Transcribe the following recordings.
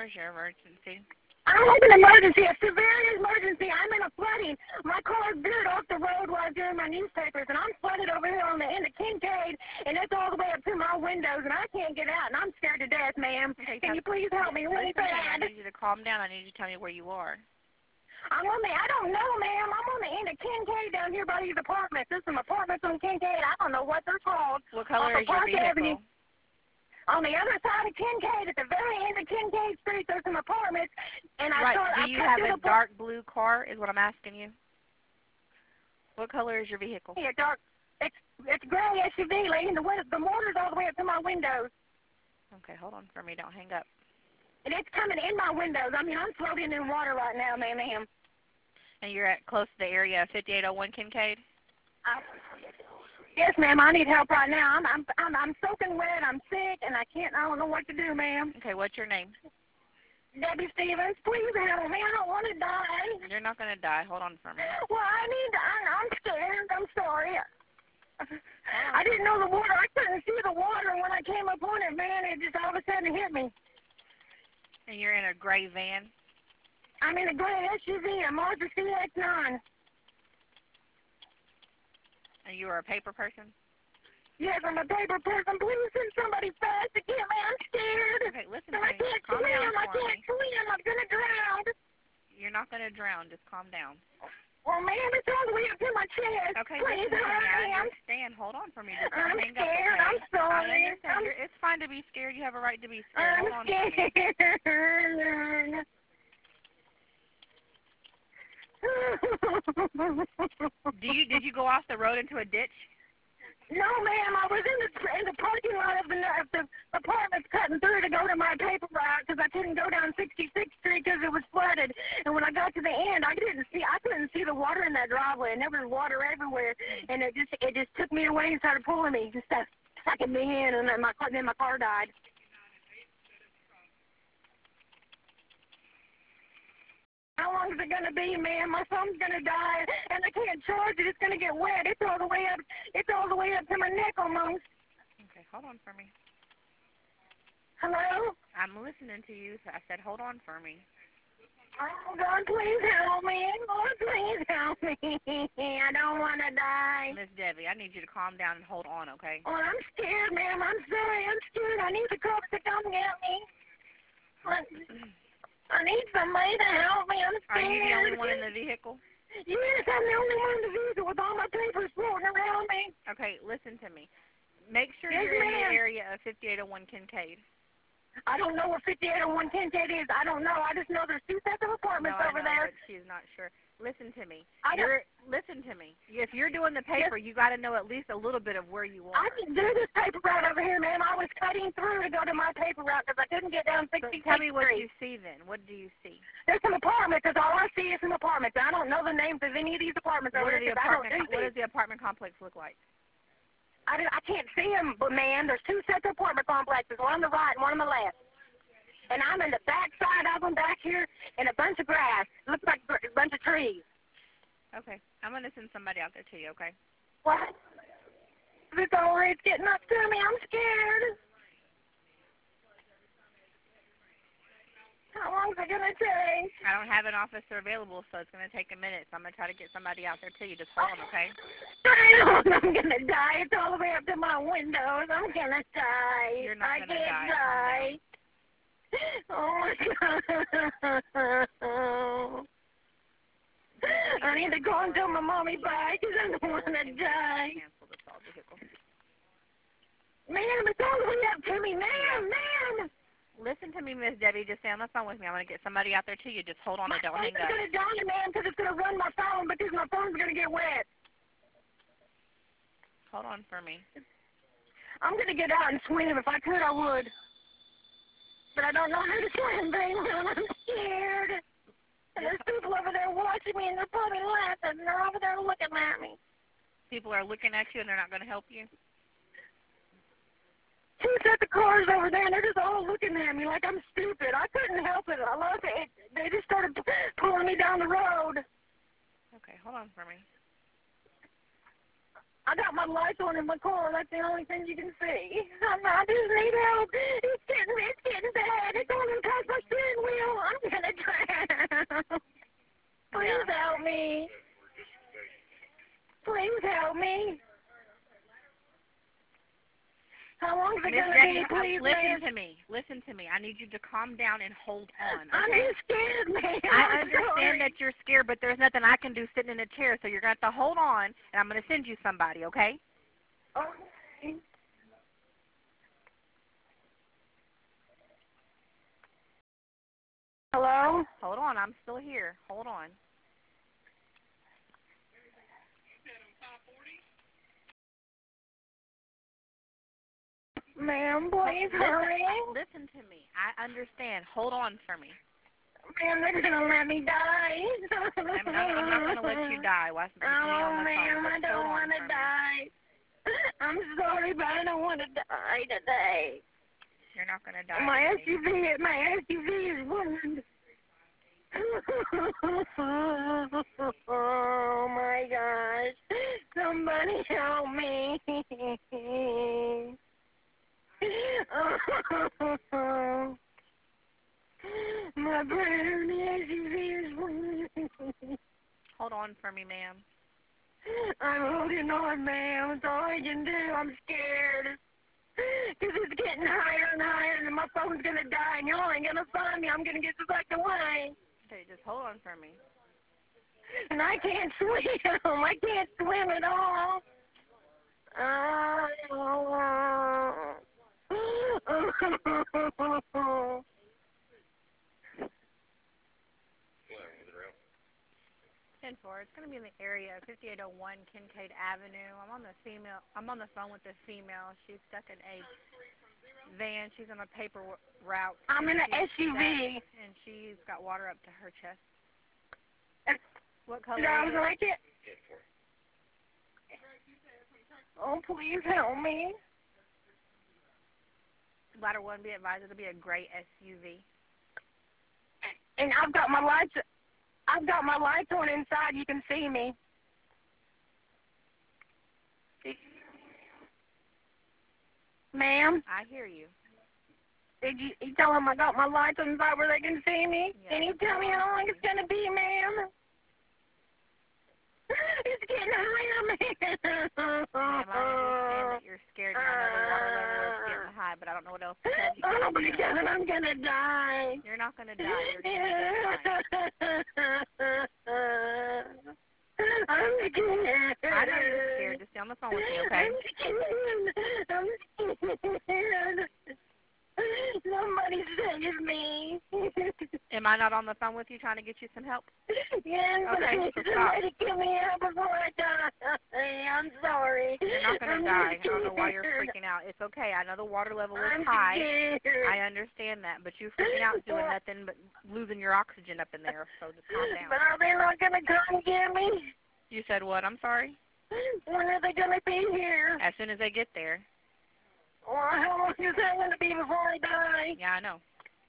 is your emergency? I have an emergency, a severe emergency. I'm in a flooding. My car veered off the road while I was doing my newspapers, and I'm flooded over here on the end of Kincaid, and it's all the way up to my windows, and I can't get out, and I'm scared to death, ma'am. Okay, Can you please help me really listen to me. bad? I need you to calm down. I need you to tell me where you are. I don't know, ma'am. I'm on the end of Kincaid down here by these apartments. There's some apartments on Kincaid. I don't know what they're called. What color is your vehicle? Avenue. On the other side of Kincaid, at the very end of Kincaid Street, there's some apartments, and do you have a dark blue car? Is what I'm asking you. What color is your vehicle? Yeah, dark. It's gray SUV, lady. And the water's all the way up to my windows. Okay, hold on for me. Don't hang up. And it's coming in my windows. I mean, I'm floating in water right now, ma'am. And you're at close to the area of 5801 Kincaid? Yes, ma'am. I need help right now. I'm soaking wet. I'm sick, and I don't know what to do, ma'am. Okay, what's your name? Debbie Stevens. Please help me. I don't want to die. You're not going to die. Hold on for me. Well, I'm scared. I'm sorry. I didn't know the water. I couldn't see the water, and when I came up on it, man, it just all of a sudden hit me. And you're in a gray van? I'm in a gray SUV, a Mazda CX-9. And you are a paper person? Yes, I'm a paper person. Please send somebody fast to get me. I'm scared. Okay, listen to me. I can't Calm swim. down I for can't me. swim. I'm going to drown. You're not going to drown. Just calm down. Well, ma'am, it's all the way up to my chest. Okay, please listen to me. hurry. I understand. Hold on for me. Just don't I'm hang scared. up, okay? I'm sorry. I understand. It's fine to be scared. You have a right to be scared. Hold on I'm for me. scared. Did you go off the road into a ditch? No, ma'am. I was in the parking lot of the apartments cutting through to go to my paper route because I couldn't go down 66th Street because it was flooded. And when I got to the end, I couldn't see the water in that driveway, and there was water everywhere. And it just took me away and started pulling me, just sucking me in, and then my car died. How long is it going to be, ma'am? My phone's going to die, and I can't charge it. It's going to get wet. It's all the way up to my neck almost. Okay, hold on for me. Hello? I'm listening to you. So I said hold on for me. Oh, God, please help me. Lord, please help me. I don't want to die. Miss Debbie, I need you to calm down and hold on, okay? Well, I'm scared, ma'am. I'm sorry. I'm scared. I need the cops to come get me. I need somebody to help me. I'm scared. Are you the only one in the vehicle? Yes, I'm the only one in the vehicle with all my papers floating around me. Okay, listen to me. Make sure Yes, you're in the ma'am. area of 5801 Kincaid. I don't know where 5801 Kincaid is. I don't know. I just know there's two sets of apartments over there. But she's not sure. Listen to me. Listen to me. If you're doing the paper, you got to know at least a little bit of where you are. I can do this paper route over here, ma'am. I was cutting through to go to my paper route because I couldn't get down 66th Street. Tell me what you see then. What do you see? There's some apartments. That's all I see is some apartments. I don't know the names of any of these apartments over here. What does the apartment complex look like? I can't see them, but, man, there's two sets of apartment complexes, one on the right and one on the left. And I'm in the back side of them back here in a bunch of grass. It looks like a bunch of trees. Okay. I'm going to send somebody out there to you, okay? What? It's getting up to me. I'm scared. How long is it going to take? I don't have an officer available, so it's going to take a minute. So I'm going to try to get somebody out there to you. Just hold on, okay? I'm going to die. It's all the way up to my windows. I'm going to die. You're not going to die. I can't die. Oh, my God. I need to go and tell my mommy bye because I don't want to die. Cancel the assault vehicle. Ma'am, it's all the way up to me. Ma'am. Listen to me, Miss Debbie. Just stay on the phone with me. I'm going to get somebody out there to you. Just hold on and don't hang up. I'm going to die, ma'am, because it's going to run my phone because my phone's going to get wet. Hold on for me. I'm going to get out and swim. If I could, I would. But I don't know how to swim very well. I'm scared. And there's people over there watching me, and they're probably laughing, and they're over there looking at me. People are looking at you, and they're not going to help you? Two sets of cars over there, and they're just all looking at me like I'm stupid. I couldn't help it. I love it. They just started pulling me down the road. Okay, hold on for me. I got my lights on in my car. That's the only thing you can see. I just need help. It's getting bad. It's going past my steering help me? How long is it Miss going to Jackie, be, please, listen ma'am? to me. Listen to me. I need you to calm down and hold on, I'm okay? just scared, ma'am. I understand that you're scared, but there's nothing I can do sitting in a chair, so you're going to have to hold on, and I'm going to send you somebody, okay? Okay. Hello? Hold on. I'm still here. Hold on. Ma'am, please hurry. Listen to me. I understand. Hold on for me. Ma'am, they're going to let me die. I'm not going to let you die. Watch me on the phone. Ma'am, I don't want to die. I'm sorry, but I don't want to die today. You're not going to die My today. SUV is ruined. Oh my gosh. Somebody help me. My brand new SUV is ruined. Hold on for me, ma'am. I'm holding on, ma'am. That's all I can do. I'm scared. Because it's getting higher and higher, and my phone's going to die, and y'all ain't going to find me. I'm going to get sucked away. Okay, just hold on for me. And I can't swim. I can't swim at all. It's going to be in the area, 5801 Kincaid Avenue. I'm on the phone with the female. She's stuck in a van. She's on a paper route. I'm in an SUV. And she's got water up to her chest. What color Sounds is it? like it. Oh, please help me. Ladder 1, be advised, it'll be a gray SUV. And I've got my lights on inside. You can see me. Ma'am? I hear you. Did you tell them I got my lights on inside where they can see me? Yeah. Can you tell me how long it's going to be, ma'am? It's getting higher, ma'am. Ma'am, I understand that you're scared and I know the water level is getting high, but I don't know what else to tell you. Oh, my God, I'm going to die. You're not going to die. You're going to be fine. I'm scared. I know you're scared. Just stay on the phone with me, okay? I'm scared. Somebody save me. Am I not on the phone with you trying to get you some help? Yes, but Okay, I need so stop. somebody to get me out before I die. I'm sorry. You're not going to die. I don't know why you're freaking out. It's okay. I know the water level is high. I understand that, but you freaking out doing nothing but losing your oxygen up in there, so just calm down. But are they not going to come get me? You said what? I'm sorry? When are they going to be here? As soon as they get there. Well, how long is that going to be before I die? Yeah, I know.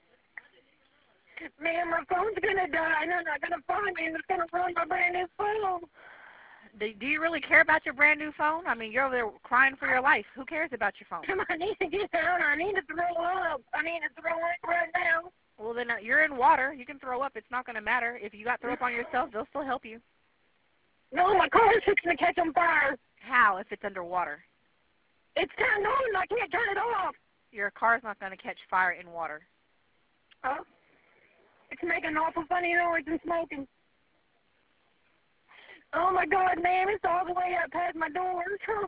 Man, my phone's going to die. They're not going to find me, and it's going to ruin my brand new phone. Do you really care about your brand new phone? I mean, you're over there crying for your life. Who cares about your phone? I need to get down. I need to throw up. I need to throw up right now. Well, then you're in water. You can throw up. It's not going to matter. If you got throw up on yourself, they'll still help you. No, my car is fixing to catch on fire. How if it's underwater? It's turned on. I can't turn it off. Your car's not going to catch fire in water. Oh. It's making an awful funny noise and smoking. Oh, my God, ma'am. It's all the way up past my door.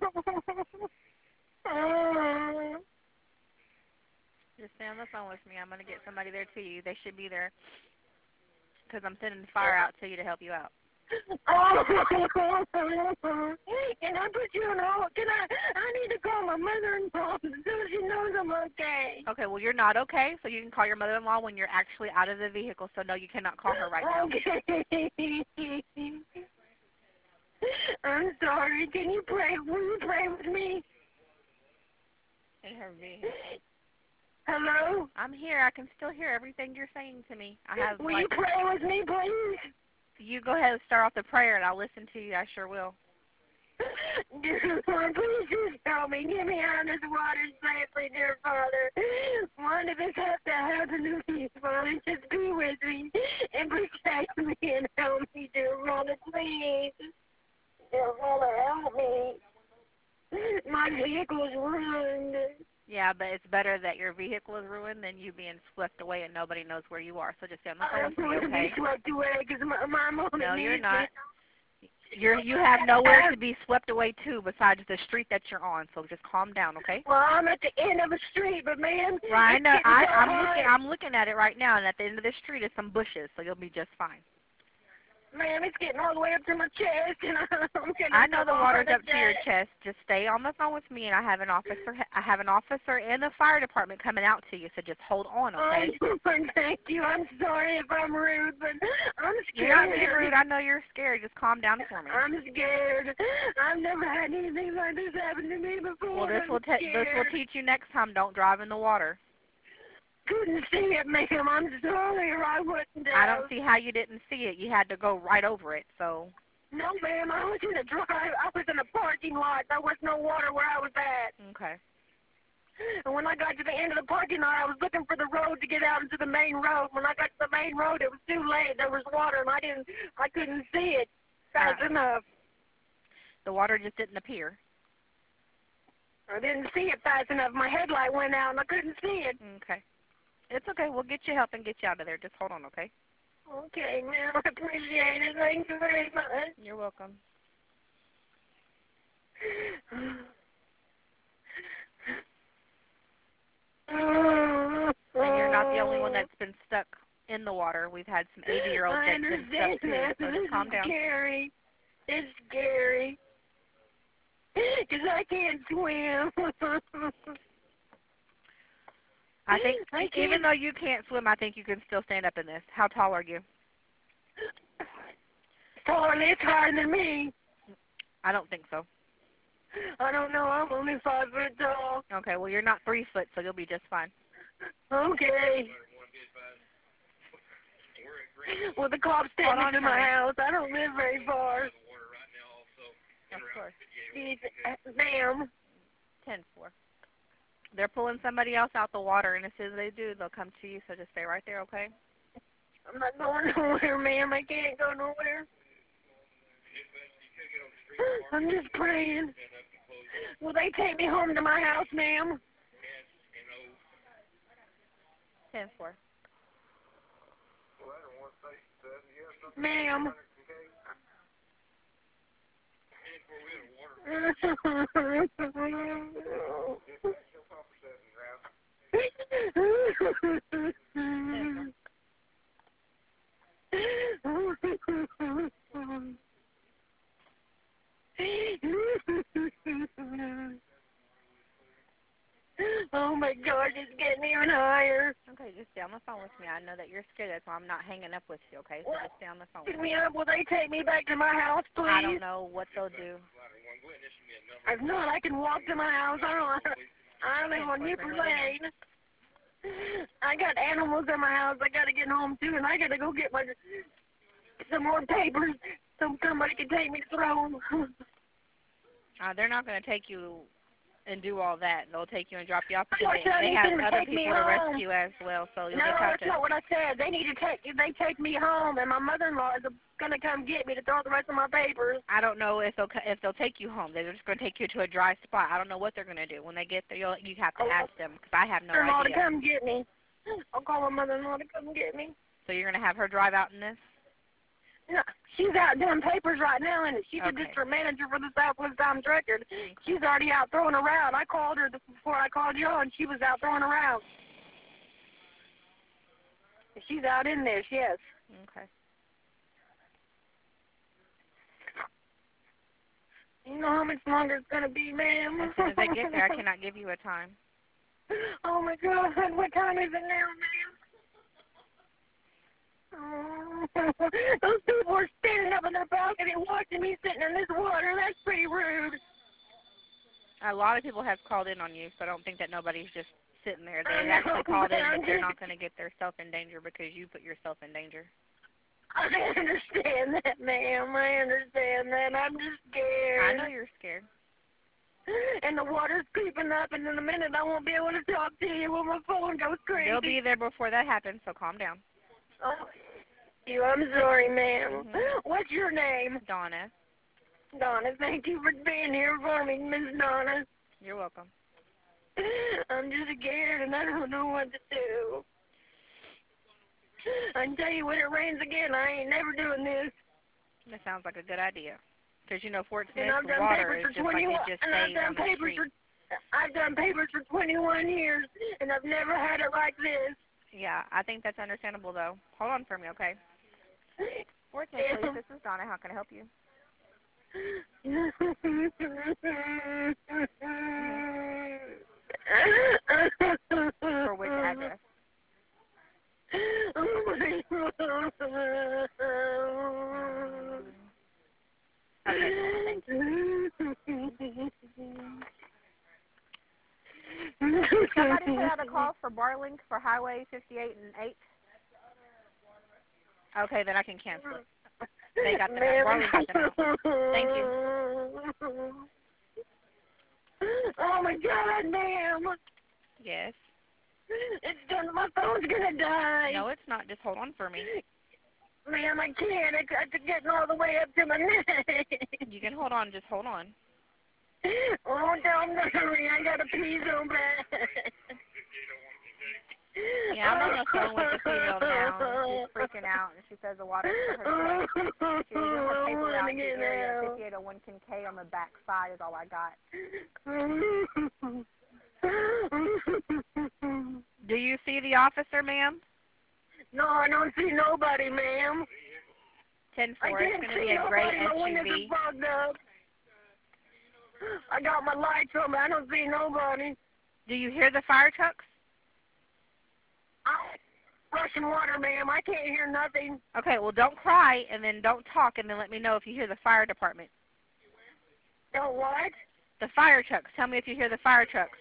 Just stay on the phone with me. I'm going to get somebody there to you. They should be there because I'm sending the fire out to you to help you out. Oh, can I put you on hold? I need to call my mother-in-law so she knows I'm okay. Okay, well, you're not okay, so you can call your mother-in-law when you're actually out of the vehicle, so no, you cannot call her right now. Okay. I'm sorry. Can you pray? Will you pray with me? In her vehicle. Hello? I'm here. I can still hear everything you're saying to me. Will you pray with me, please? You go ahead and start off the prayer, and I'll listen to you. I sure will. Please just help me. Get me out of this water safely, dear Father. One of us has to happen to me, Father. Just be with me and protect me and help me, dear Father, please. Dear Father, help me. vehicle's ruined. Yeah, but it's better that your vehicle is ruined than you being swept away and nobody knows where you are. So just stay on the phone I'm with me, going to okay? be swept away because my mom No, you're needs not. me. You have nowhere to be swept away to besides the street that you're on. So just calm down, okay? Well, I'm at the end of a street, but man, Right, I it's know. getting so hot. I'm looking at it right now, and at the end of the street is some bushes, so you'll be just fine. Man, it's getting all the way up to my chest, and I'm getting I know the water's up to your chest. chest. Just stay on the phone with me, and I have an officer and the fire department coming out to you. So just hold on, okay? Thank you. I'm sorry if I'm rude, but I'm scared. You're not being rude. I know you're scared. Just calm down for me. I'm scared. I've never had anything like this happen to me before. Well, this will teach you next time. Don't drive in the water. Couldn't see it, ma'am. I'm sorry, or I wouldn't have. I don't see how you didn't see it. You had to go right over it. So. No, ma'am. I was in a drive. I was in a parking lot. There was no water where I was at. Okay. And when I got to the end of the parking lot, I was looking for the road to get out into the main road. When I got to the main road, it was too late. There was water, and I couldn't see it fast enough. The water just didn't appear. I didn't see it fast enough. My headlight went out, and I couldn't see it. Okay. It's okay. We'll get you help and get you out of there. Just hold on, okay? Okay, ma'am. I appreciate it. Thank you very much. You're welcome. And you're not the only one that's been stuck in the water. We've had some 80-year-olds that's been stuck too. So just calm down. Scary. It's scary. Because I can't swim. I think even though you can't swim, I think you can still stand up in this. How tall are you? Taller, it's higher than me. I don't think so. I don't know. I'm only 5 foot tall. Okay, well, you're not 3 foot, so you'll be just fine. Okay. Well, the cops take me to my house. I don't live very far. Of course. Ma'am. 10-4. They're pulling somebody else out the water, and as soon as they do, they'll come to you, so just stay right there, okay? I'm not going nowhere, ma'am. I can't go nowhere. I'm just praying. Will they take me home to my house, ma'am? 10-4. Ma'am. Oh my God, it's getting even higher. Okay, just stay on the phone with me. I know that you're scared, that's why I'm not hanging up with you, okay? So just stay on the phone with me. Will they take me back to my house, please? I don't know what they'll do. If not, I can walk to my house. I live on Newport Lane. I got animals in my house. I got to get home, too, and I got to go get some more papers so somebody can take me to throw them. They're not going to take you and do all that. They'll take you and drop you off. They They have other people to rescue as well, so you'll just have to... No, that's not what I said. They take me home, and my mother-in-law is going to come get me to throw the rest of my papers. I don't know if they'll take you home. They're just going to take you to a dry spot. I don't know what they're going to do. When they get there, you have to ask them, because I have no Mother-in-law idea. to come get me. I'll call my mother-in-law to come get me. So you're going to have her drive out in this? No, she's out doing papers right now, and she's a district manager for the Southwest Times Record. She's already out throwing around. I called her before I called you, and she was out throwing around. She's out in there, yes. Okay. You know how much longer it's going to be, ma'am? As soon as I get there, I cannot give you a time. Oh, my God. What time is it now, ma'am? Oh, those people are standing up in their balcony watching me sitting in this water. That's pretty rude. A lot of people have called in on you, so I don't think that nobody's just sitting there. They actually called in, but they're not going to get themselves in danger because you put yourself in danger. I understand that, ma'am. I understand that. I'm just scared. I know you're scared. And the water's creeping up, and in a minute I won't be able to talk to you when my phone goes crazy. They'll be there before that happens, so calm down. Oh, I'm sorry, ma'am. What's your name? Donna. Donna, thank you for being here for me, Miss Donna. You're welcome. I'm just scared and I don't know what to do. I can tell you when it rains again, I ain't never doing this. That sounds like a good idea. Because, you know, Fort And Smith, I've the done water papers is for just like 21. it just And I've stays done on the papers street. I've done papers for 21 years, and I've never had it like this. Yeah, I think that's understandable, though. Hold on for me, okay? Fort Smith Police, this is Donna. How can I help you? For which address? Okay, thank you. Did somebody put out a call for Barlink for Highway 58 and 8? Okay, then I can cancel it. They got them out. Barlink got them out. Thank you. Oh my God, ma'am. Yes. It's done. My phone's gonna die. No, it's not. Just hold on for me. Ma'am, I can't. It's getting all the way up to my neck. You can hold on. Just hold on. Oh, don't hurry. I gotta pee so bad. Yeah, I'm on the phone with the female now. She's freaking out, and she says the water's for her tank. She was in her paper route the area. 5801 Kincaid on the back side is all I got. Do you see the officer, ma'am? No, I don't see nobody, ma'am. 10-4. It's going to be a gray SUV. I got my lights on, but I don't see nobody. Do you hear the fire trucks? I'm rushing water, ma'am. I can't hear nothing. Okay, well, don't cry, and then don't talk, and then let me know if you hear the fire department. Don't what? The fire trucks. Tell me if you hear the fire trucks.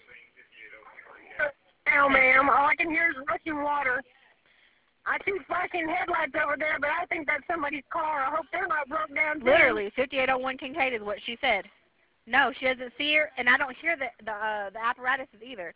No, ma'am. All I can hear is rushing water. I see flashing headlights over there, but I think that's somebody's car. I hope they're not broke down, too. Literally, 5801 Kincaid is what she said. No, she doesn't see her, and I don't hear the apparatuses either.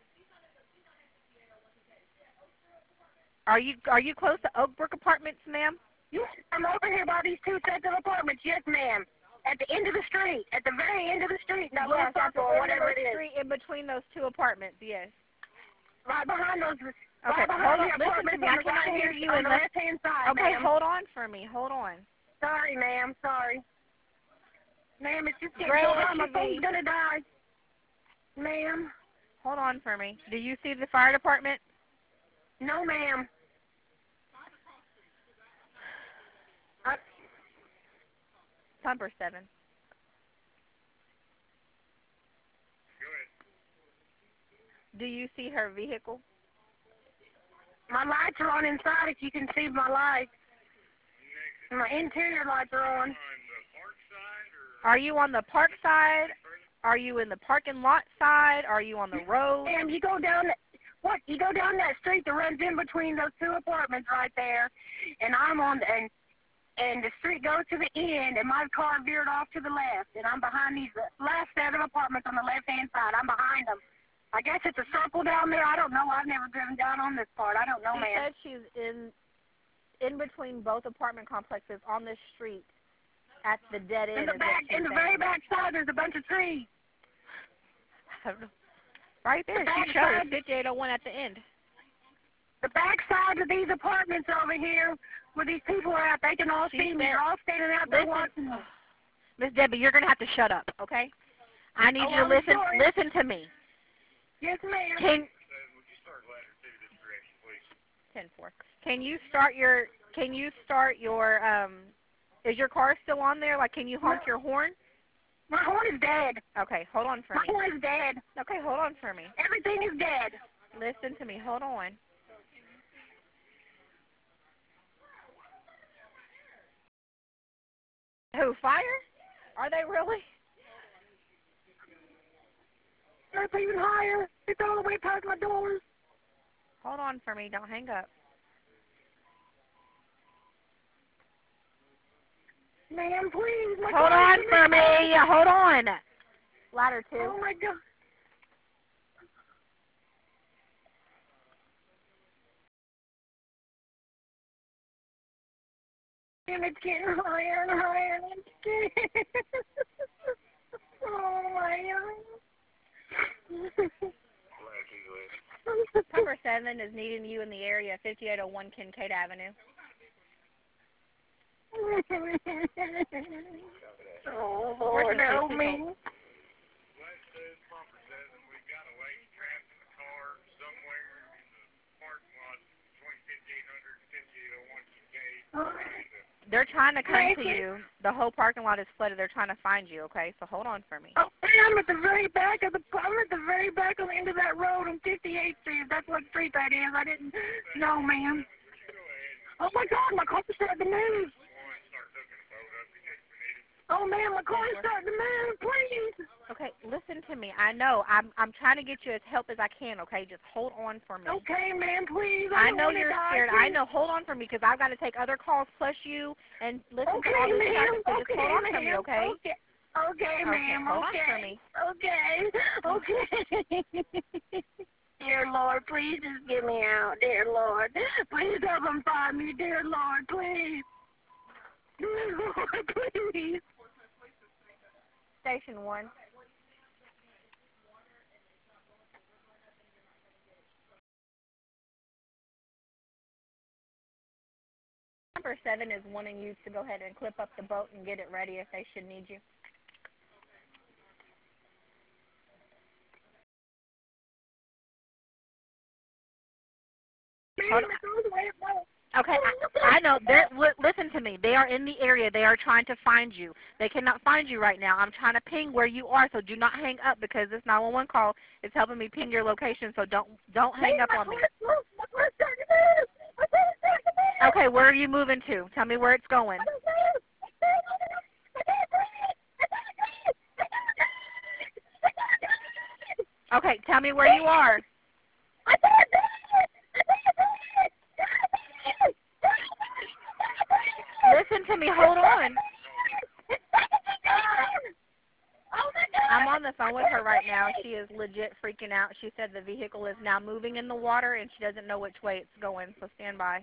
Are you close to Oakbrook Apartments, ma'am? Yes, I'm over here by these two sets of apartments. Yes, ma'am. At the end of the street. At the very end of the street. Now, yes, at the end of the it is. street in between those two apartments, yes. Right behind those. Okay, right hold on. the Listen to me. I cannot hear you on the left-hand side, okay, ma'am. hold on for me. Hold on. Sorry, ma'am. Sorry. Ma'am, it's just getting Gray so hot. My SUV. phone's going to die. Ma'am. Hold on for me. Do you see the fire department? No, ma'am. Pumper 7. Do you see her vehicle? My lights are on inside if you can see my lights. My interior lights are on. Are you on the park side? Are you in the parking lot side? Are you on the road? Ma'am, you go down you go down that street that runs in between those two apartments right there, and I'm on and the street goes to the end, and my car veered off to the left, and I'm behind these last set of apartments on the left-hand side. I'm behind them. I guess it's a circle down there. I don't know. I've never driven down on this part. I don't know, she ma'am. Said she's in between both apartment complexes on this street at the dead end. In the very back side, there's a bunch of trees. I don't know. Right there, she shows 5801 at the end. The back side of these apartments over here, where these people are at, they can all see me. They're all standing out there watching me. Miss Debbie, you're going to have to shut up, okay? I need you to listen. Sorry. Listen to me. Yes, ma'am. Would you start ladder 2 this direction, please? 10-4. Can you start your is your car still on there? Like, can you honk your horn? My horn is dead. Okay, hold on for me. My horn is dead. Okay, hold on for me. Everything is dead. Listen to me. Hold on. Who, fire? Are they really? It's even higher. It's all the way past my doors. Hold on for me. Don't hang up. Ma'am, please. Hold on for me. Hold on. Ladder 2. Oh, my God. And it's getting higher and higher. And it's getting... Oh, my God. Number 7 is needing you in the area, 5801 Kincaid Avenue. Oh, Lord, help me. They're trying to come to you. The whole parking lot is flooded. They're trying to find you, okay? So hold on for me. Oh, I'm at the very back of the end of that road on 58th Street. That's what street that is. I didn't know, ma'am. Oh, my God, my car's starting to move. Oh, man, my car's starting to move, please. Okay, listen to me. I know. I'm trying to get you as help as I can, okay? Just hold on for me. Okay, ma'am, please. I know you're scared. I know. Hold on for me because I've got to take other calls plus you and listen to all this stuff. So just hold on for me, okay? Okay, ma'am. Hold on for me. Okay. Dear Lord, please just get me out. Dear Lord, please help them find me. Dear Lord, please. Dear Lord, please. Station 1. Number 7 is wanting you to go ahead and clip up the boat and get it ready if they should need you. Okay, I know. Listen to me. They are in the area. They are trying to find you. They cannot find you right now. I'm trying to ping where you are, so do not hang up because this 911 call is helping me ping your location. So don't hang up on me. Okay, where are you moving to? Tell me where it's going. Okay, tell me where you are. Listen to me. Hold on. I'm on the phone with her right now. She is legit freaking out. She said the vehicle is now moving in the water, and she doesn't know which way it's going, so stand by.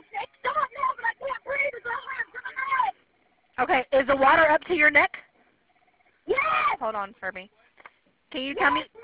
Okay, is the water up to your neck? Yes. Hold on for me. Can you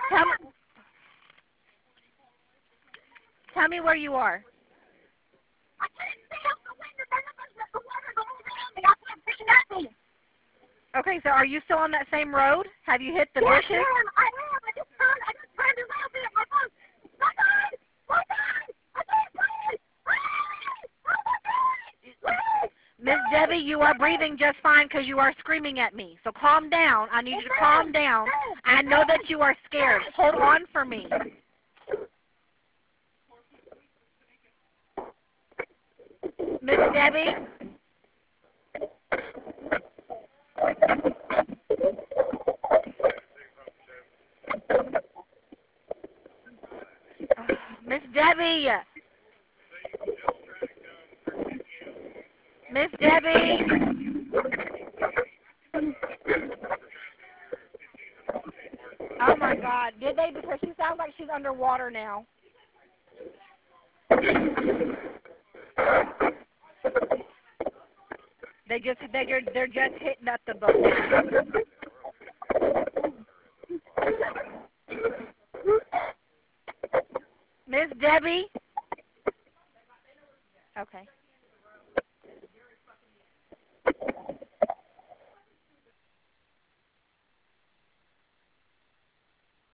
tell me where you are? I can't see out the window. The water's all around me. I can't see nothing. Okay, so are you still on that same road? Have you hit the bushes? Yes, ma'am. I am. I just turned around there. My God. My God. My God. I can't breathe. Oh, my God. Miss Debbie, you are breathing just fine because you are screaming at me. So calm down. I need you to calm down. I know that you are scared. Hold on for me. Miss Debbie? Miss Debbie! Miss Debbie! Oh my God. Did they? Because she sounds like she's underwater now. They're just hitting up the boat. Miss Debbie?